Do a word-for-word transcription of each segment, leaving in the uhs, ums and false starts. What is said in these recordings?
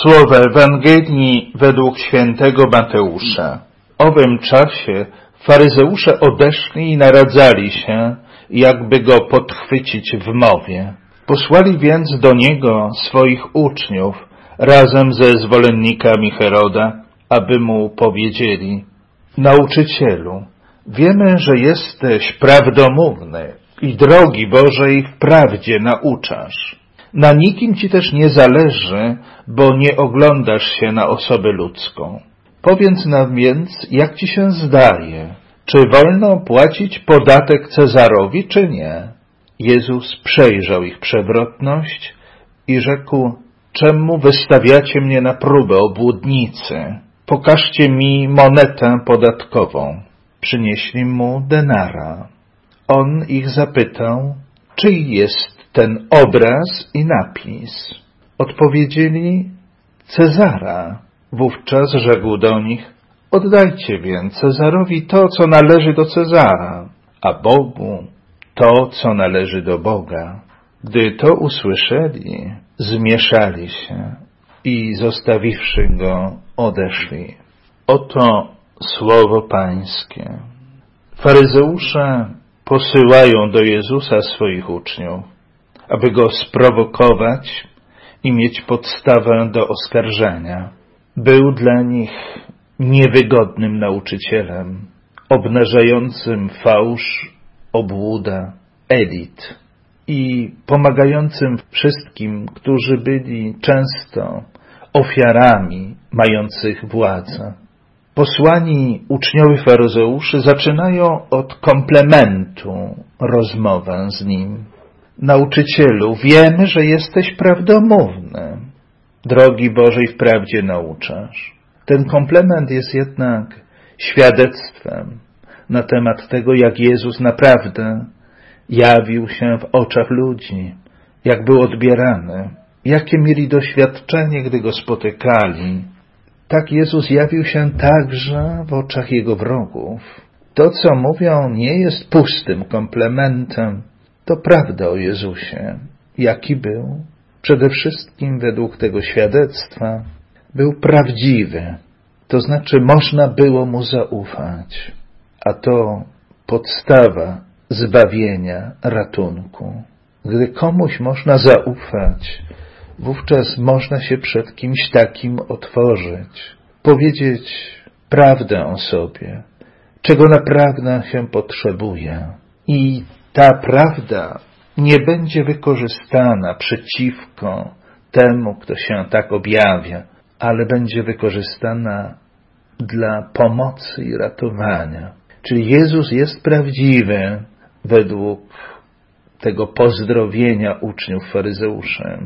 Słowa Ewangelii według świętego Mateusza. W owym czasie faryzeusze odeszli i naradzali się, jakby go podchwycić w mowie. Posłali więc do niego swoich uczniów razem ze zwolennikami Heroda, aby mu powiedzieli: Nauczycielu, wiemy, że jesteś prawdomówny i drogi Bożej wprawdzie nauczasz. Na nikim ci też nie zależy, bo nie oglądasz się na osobę ludzką. Powiedz nam więc, jak ci się zdaje, czy wolno płacić podatek Cezarowi, czy nie? Jezus przejrzał ich przewrotność i rzekł: czemu wystawiacie mnie na próbę, obłudnicy? Pokażcie mi monetę podatkową. Przynieśli mu denara. On ich zapytał, czyj jest ten obraz i napis. Odpowiedzieli: Cezara. Wówczas rzekł do nich: oddajcie więc Cezarowi to, co należy do Cezara, a Bogu to, co należy do Boga. Gdy to usłyszeli, zmieszali się i zostawiwszy go, odeszli. Oto słowo Pańskie. Faryzeusze posyłają do Jezusa swoich uczniów, aby go sprowokować i mieć podstawę do oskarżenia. Był dla nich niewygodnym nauczycielem, obnażającym fałsz, obłuda, elit i pomagającym wszystkim, którzy byli często ofiarami mających władzę. Posłani uczniowie faryzeuszy zaczynają od komplementu rozmowę z nim. Nauczycielu, wiemy, że jesteś prawdomówny. Drogi Bożej wprawdzie nauczasz. Ten komplement jest jednak świadectwem na temat tego, jak Jezus naprawdę jawił się w oczach ludzi, jak był odbierany, jakie mieli doświadczenie, gdy go spotykali. Tak Jezus jawił się także w oczach jego wrogów. To, co mówią, nie jest pustym komplementem. To prawda o Jezusie. Jaki był? Przede wszystkim według tego świadectwa był prawdziwy. To znaczy można było mu zaufać. A to podstawa zbawienia, ratunku. Gdy komuś można zaufać, wówczas można się przed kimś takim otworzyć, powiedzieć prawdę o sobie, czego naprawdę się potrzebuje. I ta prawda nie będzie wykorzystana przeciwko temu, kto się tak objawia, ale będzie wykorzystana dla pomocy i ratowania. Czyli Jezus jest prawdziwy według tego pozdrowienia uczniów faryzeuszem.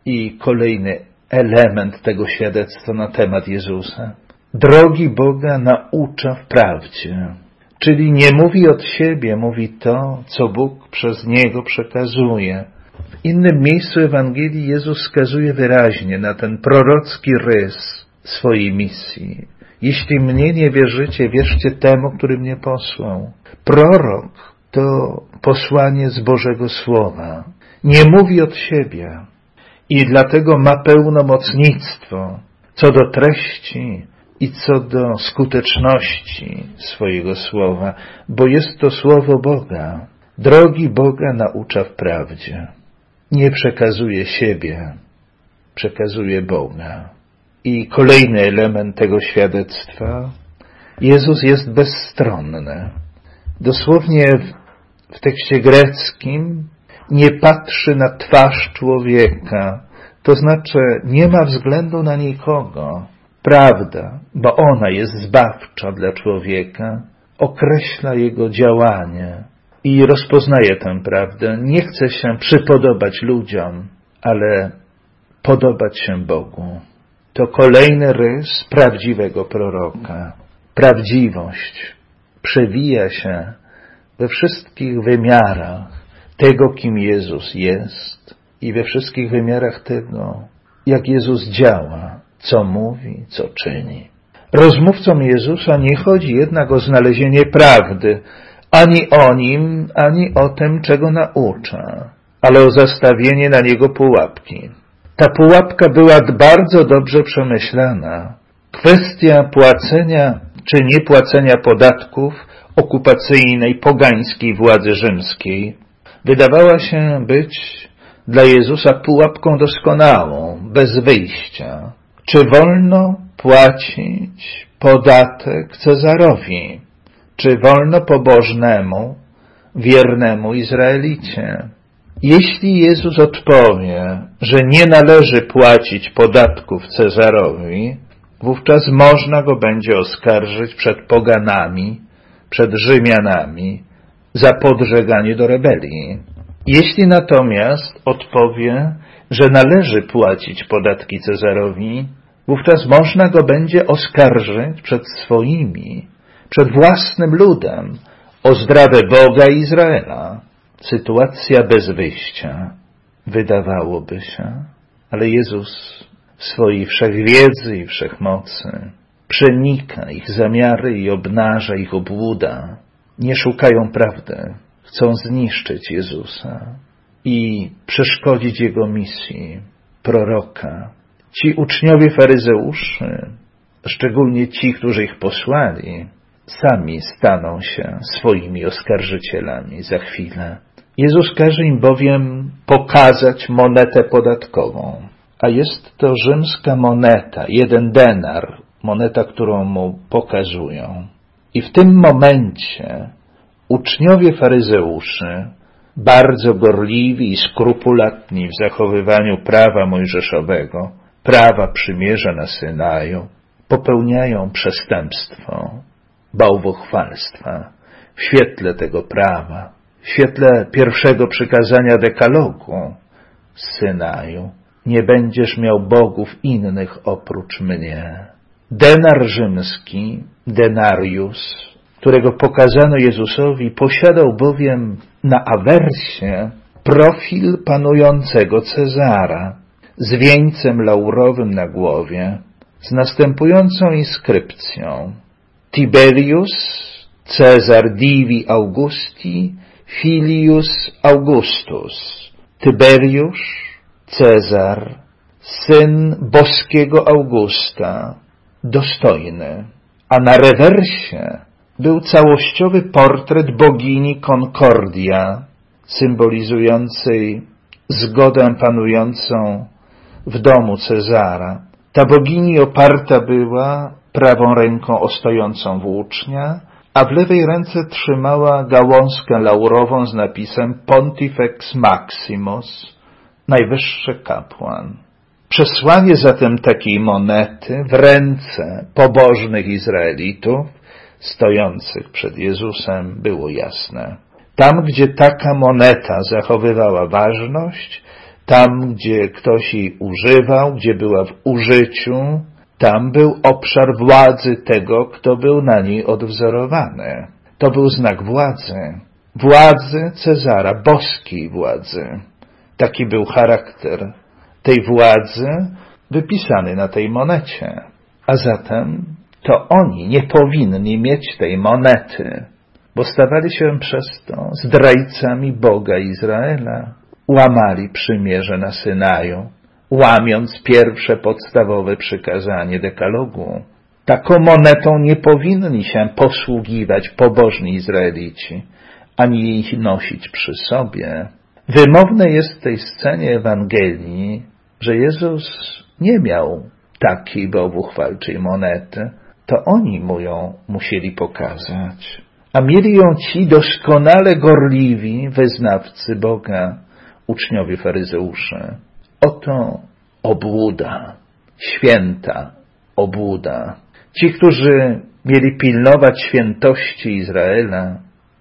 I kolejny element tego świadectwa na temat Jezusa. Drogi Boga naucza w prawdzie. Czyli nie mówi od siebie, mówi to, co Bóg przez Niego przekazuje. W innym miejscu Ewangelii Jezus wskazuje wyraźnie na ten prorocki rys swojej misji. Jeśli mnie nie wierzycie, wierzcie temu, który mnie posłał. Prorok to posłanie z Bożego Słowa. Nie mówi od siebie. I dlatego ma pełnomocnictwo co do treści i co do skuteczności swojego słowa, bo jest to słowo Boga. Drogi Boga naucza w prawdzie. Nie przekazuje siebie, przekazuje Boga. I kolejny element tego świadectwa. Jezus jest bezstronny. Dosłownie w, w tekście greckim nie patrzy na twarz człowieka, to znaczy nie ma względu na nikogo. Prawda, bo ona jest zbawcza dla człowieka, określa jego działanie i rozpoznaje tę prawdę. Nie chce się przypodobać ludziom, ale podobać się Bogu. To kolejny rys prawdziwego proroka. Prawdziwość przewija się we wszystkich wymiarach tego, kim Jezus jest i we wszystkich wymiarach tego, jak Jezus działa, co mówi, co czyni. Rozmówcom Jezusa nie chodzi jednak o znalezienie prawdy, ani o Nim, ani o tym, czego naucza, ale o zastawienie na Niego pułapki. Ta pułapka była bardzo dobrze przemyślana. Kwestia płacenia czy niepłacenia podatków okupacyjnej, pogańskiej władzy rzymskiej wydawała się być dla Jezusa pułapką doskonałą, bez wyjścia. Czy wolno płacić podatek Cezarowi? Czy wolno pobożnemu, wiernemu Izraelicie? Jeśli Jezus odpowie, że nie należy płacić podatków Cezarowi, wówczas można go będzie oskarżyć przed poganami, przed Rzymianami za podżeganie do rebelii. Jeśli natomiast odpowie, że należy płacić podatki Cezarowi, wówczas można go będzie oskarżyć przed swoimi, przed własnym ludem o zdradę Boga i Izraela. Sytuacja bez wyjścia, wydawałoby się, ale Jezus w swojej wszechwiedzy i wszechmocy przenika ich zamiary i obnaża ich obłuda. Nie szukają prawdy, chcą zniszczyć Jezusa i przeszkodzić Jego misji, proroka. Ci uczniowie faryzeuszy, szczególnie ci, którzy ich posłali, sami staną się swoimi oskarżycielami za chwilę. Jezus każe im bowiem pokazać monetę podatkową, a jest to rzymska moneta, jeden denar, moneta, którą mu pokazują. I w tym momencie uczniowie faryzeuszy, bardzo gorliwi i skrupulatni w zachowywaniu prawa mojżeszowego, prawa przymierza na Synaju, popełniają przestępstwo bałwochwalstwa w świetle tego prawa, w świetle pierwszego przykazania dekalogu z Synaju. Nie będziesz miał bogów innych oprócz mnie. Denar rzymski, denarius, którego pokazano Jezusowi, posiadał bowiem na awersie profil panującego Cezara z wieńcem laurowym na głowie, z następującą inskrypcją: Tiberius Cezar Divi Augusti Filius Augustus. Tyberiusz Cezar, syn boskiego Augusta, dostojny. A na rewersie był całościowy portret bogini Concordia, symbolizującej zgodę panującą w domu Cezara. Ta bogini oparta była prawą ręką o stojącą włócznia, a w lewej ręce trzymała gałązkę laurową z napisem Pontifex Maximus, najwyższy kapłan. Przesłanie zatem takiej monety w ręce pobożnych Izraelitów stojących przed Jezusem było jasne. Tam, gdzie taka moneta zachowywała ważność, tam, gdzie ktoś jej używał, gdzie była w użyciu, tam był obszar władzy tego, kto był na niej odwzorowany. To był znak władzy. Władzy Cezara, boskiej władzy. Taki był charakter tej władzy wypisany na tej monecie. A zatem to oni nie powinni mieć tej monety, bo stawali się przez to zdrajcami Boga Izraela. Łamali przymierze na Synaju, łamiąc pierwsze podstawowe przykazanie dekalogu. Taką monetą nie powinni się posługiwać pobożni Izraelici, ani jej nosić przy sobie. Wymowne jest w tej scenie Ewangelii, że Jezus nie miał takiej bałwochwalczej monety, to oni mu ją musieli pokazać. A mieli ją ci doskonale gorliwi wyznawcy Boga, uczniowie faryzeusze. Oto obłuda, święta obłuda. Ci, którzy mieli pilnować świętości Izraela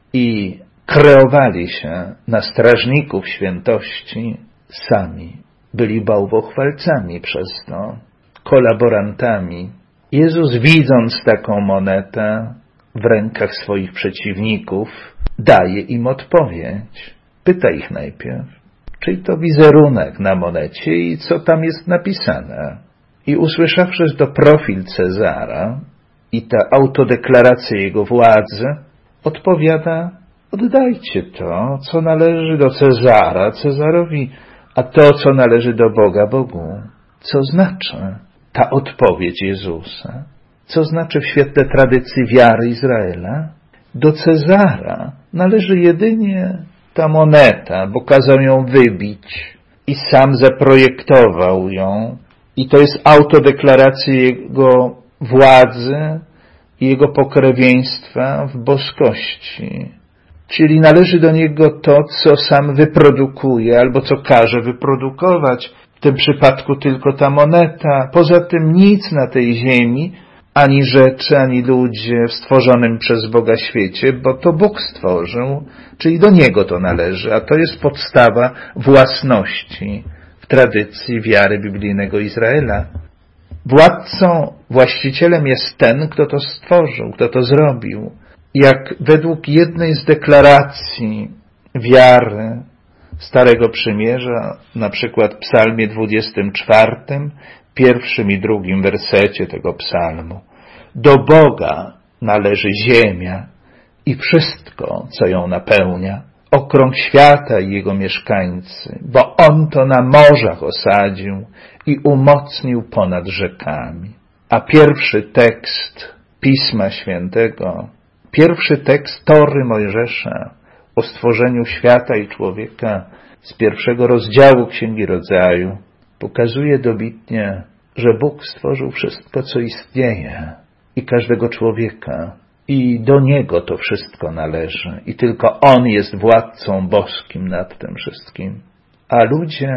i kreowali się na strażników świętości, sami byli bałwochwalcami przez to, kolaborantami. Jezus, widząc taką monetę w rękach swoich przeciwników, daje im odpowiedź. Pyta ich najpierw, czyj to wizerunek na monecie i co tam jest napisane. I usłyszawszy, że to profil Cezara i ta autodeklaracja jego władzy, odpowiada: oddajcie to, co należy do Cezara, Cezarowi, a to, co należy do Boga, Bogu. Co znaczy ta odpowiedź Jezusa? Co znaczy w świetle tradycji wiary Izraela? Do Cezara należy jedynie ta moneta, bo kazał ją wybić i sam zaprojektował ją. I to jest autodeklaracja jego władzy i jego pokrewieństwa w boskości. Czyli należy do niego to, co sam wyprodukuje albo co każe wyprodukować. W tym przypadku tylko ta moneta. Poza tym nic na tej ziemi, ani rzeczy, ani ludzie w stworzonym przez Boga świecie, bo to Bóg stworzył, czyli do Niego to należy, a to jest podstawa własności w tradycji wiary biblijnego Izraela. Władcą, właścicielem jest ten, kto to stworzył, kto to zrobił. Jak według jednej z deklaracji wiary Starego Przymierza, na przykład w psalmie dwudziestym czwartym, pierwszym i drugim wersecie tego psalmu. Do Boga należy ziemia i wszystko, co ją napełnia, okrąg świata i jego mieszkańcy, bo On to na morzach osadził i umocnił ponad rzekami. A pierwszy tekst Pisma Świętego, pierwszy tekst Tory Mojżesza o stworzeniu świata i człowieka z pierwszego rozdziału Księgi Rodzaju pokazuje dobitnie, że Bóg stworzył wszystko, co istnieje i każdego człowieka i do Niego to wszystko należy i tylko On jest władcą boskim nad tym wszystkim. A ludzie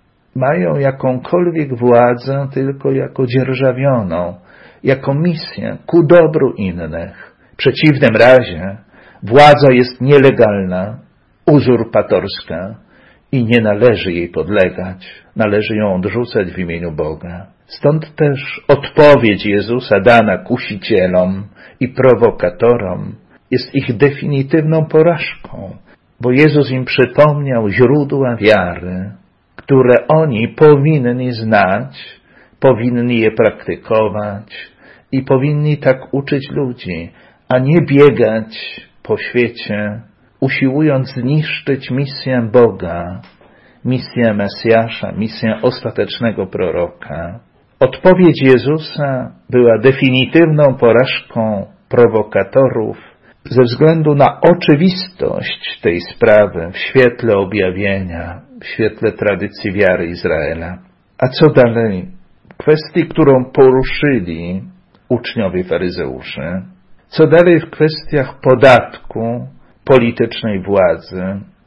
mają jakąkolwiek władzę tylko jako dzierżawioną, jako misję ku dobru innych. W przeciwnym razie władza jest nielegalna, uzurpatorska i nie należy jej podlegać. Należy ją odrzucać w imieniu Boga. Stąd też odpowiedź Jezusa dana kusicielom i prowokatorom jest ich definitywną porażką, bo Jezus im przypomniał źródła wiary, które oni powinni znać, powinni je praktykować i powinni tak uczyć ludzi, a nie biegać po świecie, usiłując zniszczyć misję Boga, misję Mesjasza, misję ostatecznego proroka. Odpowiedź Jezusa była definitywną porażką prowokatorów ze względu na oczywistość tej sprawy w świetle objawienia, w świetle tradycji wiary Izraela. A co dalej? W kwestii, którą poruszyli uczniowie faryzeuszy, co dalej w kwestiach podatku, politycznej władzy,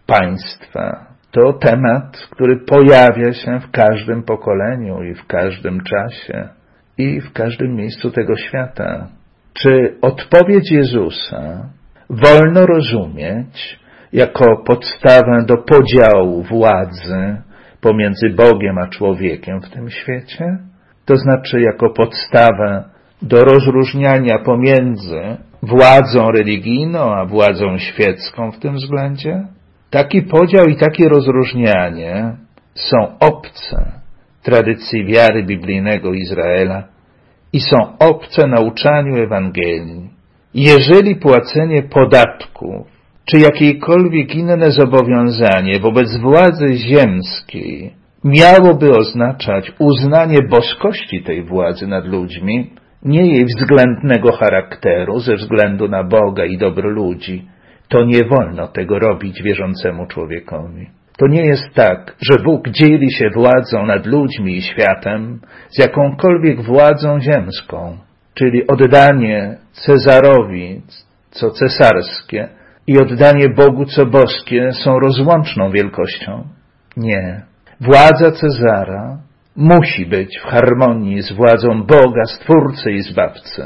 państwa. To temat, który pojawia się w każdym pokoleniu i w każdym czasie i w każdym miejscu tego świata. Czy odpowiedź Jezusa wolno rozumieć jako podstawę do podziału władzy pomiędzy Bogiem a człowiekiem w tym świecie? To znaczy jako podstawę do rozróżniania pomiędzy władzą religijną a władzą świecką w tym względzie? Taki podział i takie rozróżnianie są obce tradycji wiary biblijnego Izraela i są obce nauczaniu Ewangelii. Jeżeli płacenie podatków czy jakiekolwiek inne zobowiązanie wobec władzy ziemskiej miałoby oznaczać uznanie boskości tej władzy nad ludźmi, nie jej względnego charakteru ze względu na Boga i dobro ludzi, to nie wolno tego robić wierzącemu człowiekowi. To nie jest tak, że Bóg dzieli się władzą nad ludźmi i światem z jakąkolwiek władzą ziemską, czyli oddanie Cezarowi, co cesarskie, i oddanie Bogu, co boskie, są rozłączną wielkością. Nie. Władza Cezara musi być w harmonii z władzą Boga, Stwórcy i Zbawcy,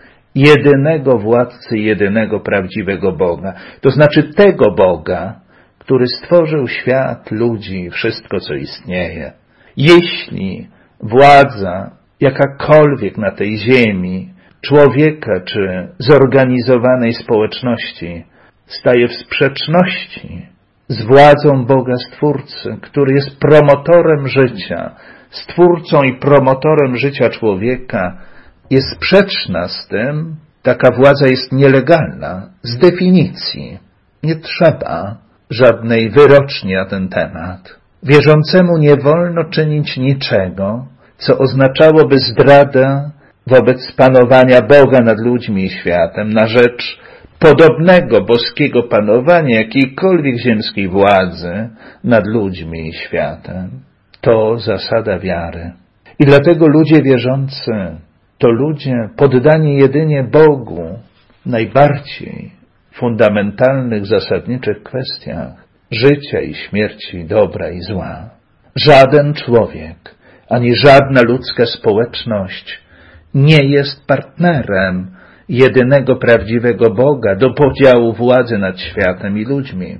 jedynego władcy, jedynego prawdziwego Boga. To znaczy tego Boga, który stworzył świat, ludzi, wszystko, co istnieje. Jeśli władza jakakolwiek na tej ziemi, człowieka czy zorganizowanej społeczności staje w sprzeczności z władzą Boga Stwórcy, który jest promotorem życia, Stwórcą i promotorem życia człowieka, jest sprzeczna z tym, taka władza jest nielegalna z definicji. Nie trzeba żadnej wyroczni na ten temat. Wierzącemu nie wolno czynić niczego, co oznaczałoby zdradę wobec panowania Boga nad ludźmi i światem na rzecz podobnego boskiego panowania jakiejkolwiek ziemskiej władzy nad ludźmi i światem. To zasada wiary. I dlatego ludzie wierzący to ludzie poddani jedynie Bogu w najbardziej fundamentalnych, zasadniczych kwestiach życia i śmierci, dobra i zła. Żaden człowiek, ani żadna ludzka społeczność nie jest partnerem jedynego prawdziwego Boga do podziału władzy nad światem i ludźmi.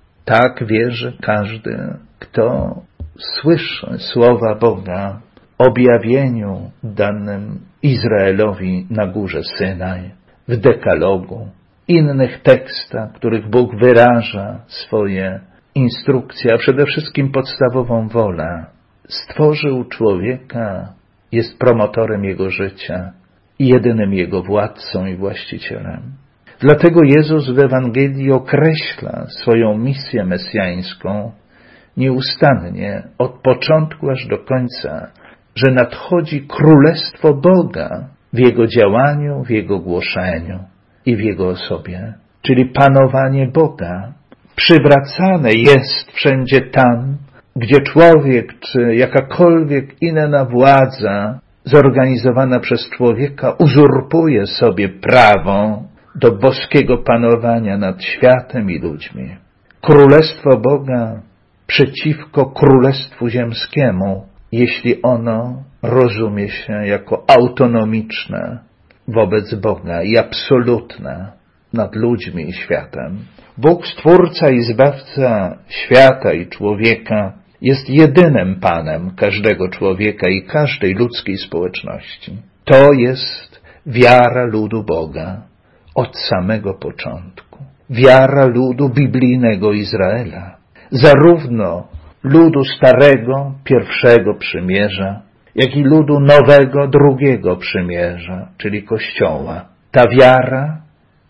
Tak wierzy każdy, kto słyszy słowa Boga o objawieniu danym Izraelowi na górze Synaj, w dekalogu, innych tekstach, w których Bóg wyraża swoje instrukcje, a przede wszystkim podstawową wolę. Stworzył człowieka, jest promotorem jego życia i jedynym jego władcą i właścicielem. Dlatego Jezus w Ewangelii określa swoją misję mesjańską nieustannie, od początku aż do końca, że nadchodzi Królestwo Boga w Jego działaniu, w Jego głoszeniu i w Jego osobie, czyli panowanie Boga. Przywracane jest wszędzie tam, gdzie człowiek czy jakakolwiek inna władza zorganizowana przez człowieka uzurpuje sobie prawo do boskiego panowania nad światem i ludźmi. Królestwo Boga przeciwko Królestwu Ziemskiemu, jeśli ono rozumie się jako autonomiczne wobec Boga i absolutne nad ludźmi i światem. Bóg, Stwórca i Zbawca świata i człowieka, jest jedynym Panem każdego człowieka i każdej ludzkiej społeczności. To jest wiara ludu Boga od samego początku. Wiara ludu biblijnego Izraela. Zarówno ludu starego, pierwszego przymierza, jak i ludu nowego, drugiego przymierza, czyli Kościoła. Ta wiara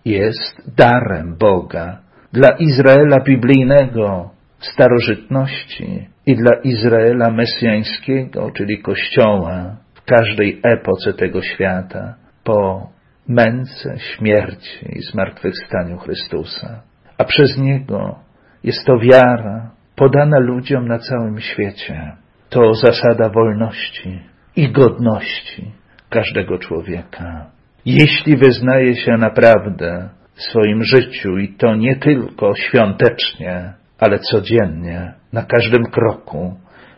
jest darem Boga dla Izraela biblijnego starożytności i dla Izraela mesjańskiego, czyli Kościoła w każdej epoce tego świata, po męce, śmierci i zmartwychwstaniu Chrystusa. A przez Niego jest to wiara podana ludziom na całym świecie. To zasada wolności i godności każdego człowieka. Jeśli wyznaje się naprawdę w swoim życiu, i to nie tylko świątecznie, ale codziennie, na każdym kroku,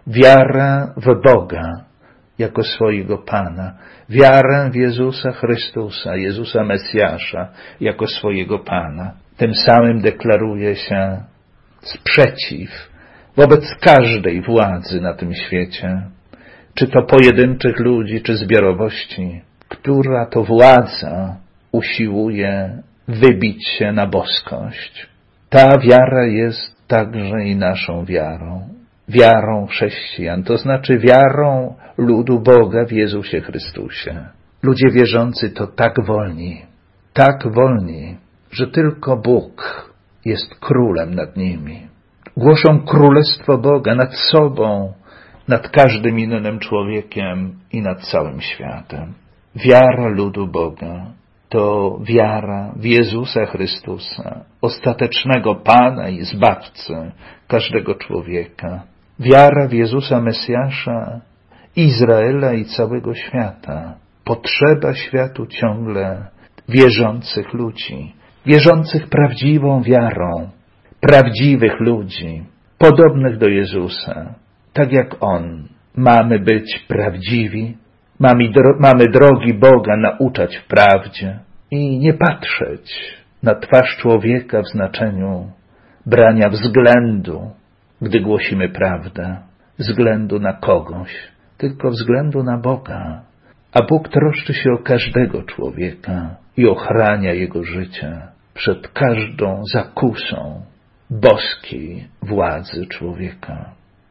wiarę w Boga jako swojego Pana, wiarę w Jezusa Chrystusa, Jezusa Mesjasza jako swojego Pana. Tym samym deklaruje się sprzeciw wobec każdej władzy na tym świecie, czy to pojedynczych ludzi, czy zbiorowości, która to władza usiłuje wybić się na boskość. Ta wiara jest także i naszą wiarą, wiarą chrześcijan, to znaczy wiarą ludu Boga w Jezusie Chrystusie. Ludzie wierzący to tak wolni, tak wolni, że tylko Bóg jest królem nad nimi. Głoszą królestwo Boga nad sobą, nad każdym innym człowiekiem i nad całym światem. Wiara ludu Boga to wiara w Jezusa Chrystusa, ostatecznego Pana i Zbawcy każdego człowieka. Wiara w Jezusa Mesjasza, Izraela i całego świata. Potrzeba światu ciągle wierzących ludzi, wierzących prawdziwą wiarą, prawdziwych ludzi, podobnych do Jezusa, tak jak On. Mamy być prawdziwi, mamy, dro- mamy drogi Boga nauczać w prawdzie i nie patrzeć na twarz człowieka w znaczeniu brania względu, gdy głosimy prawdę, względu na kogoś, tylko względu na Boga. A Bóg troszczy się o każdego człowieka i ochrania jego życie przed każdą zakusą boskiej władzy człowieka.